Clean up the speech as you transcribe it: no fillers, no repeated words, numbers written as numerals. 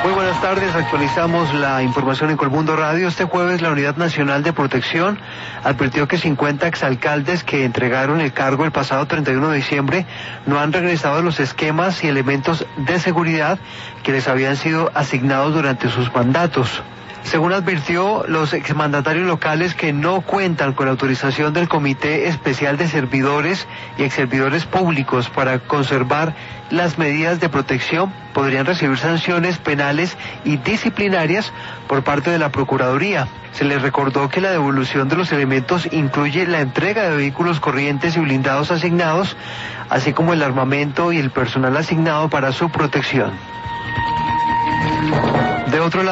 Muy buenas tardes, actualizamos la información en Colmundo Radio. Este jueves la Unidad Nacional de Protección advirtió que 50 exalcaldes que entregaron el cargo el pasado 31 de diciembre no han regresado a los esquemas y elementos de seguridad que les habían sido asignados durante sus mandatos. Según advirtió, los exmandatarios locales que no cuentan con la autorización del Comité Especial de Servidores y Exservidores Públicos para conservar las medidas de protección podrían recibir sanciones penales y disciplinarias por parte de la Procuraduría. Se les recordó que la devolución de los elementos incluye la entrega de vehículos corrientes y blindados asignados, así como el armamento y el personal asignado para su protección. De otro lado,